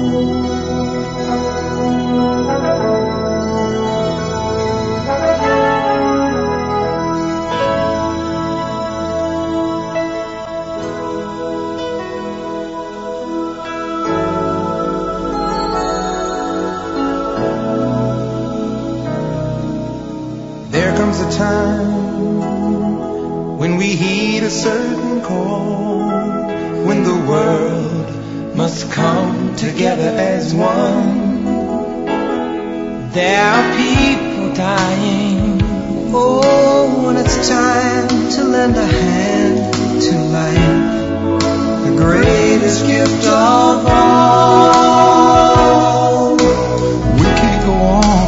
There comes a time when we heed a certain call, when the world must come together as one. There are people dying. Oh, when it's time to lend a hand to life, the greatest gift of all. We can't go on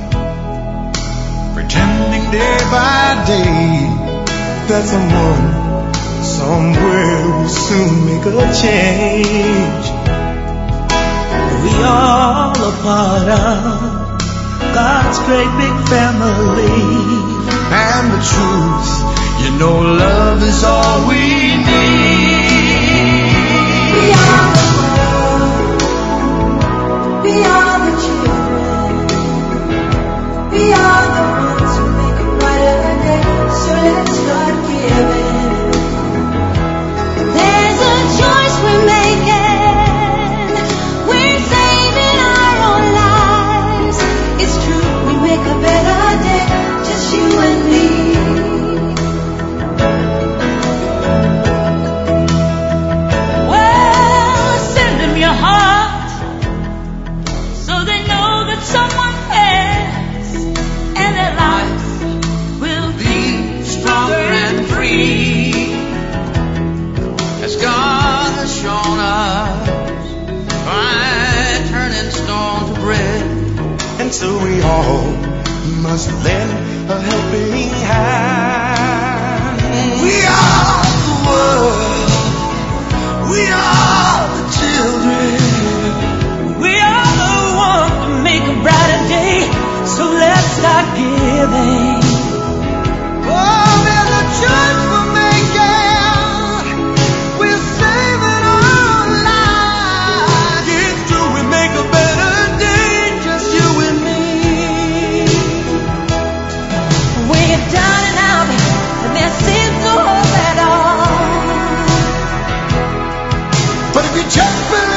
pretending day by day that someone somewhere will soon make a change. We all a part of God's great big family. And the truth, you know, love is all we need. We are the world. We are the children. We are the ones who make a brighter day. So let's start giving. There's a choice we're making. We're saving our own lives. It's true, we make a better day. Just you and me. Well, send them your heart so they know that someone cares, and their lives will be stronger and free, as God has shown us by turning stone to bread. And so we all must lend a helping hand. We are the world. We are the children. We are the ones to make a brighter day, so let's start giving. Oh, there's a choice we're making. We're saving our lives. It's true, we make a better day, just you and me. When you're down and out, and there seems no hope at all. But if you just believe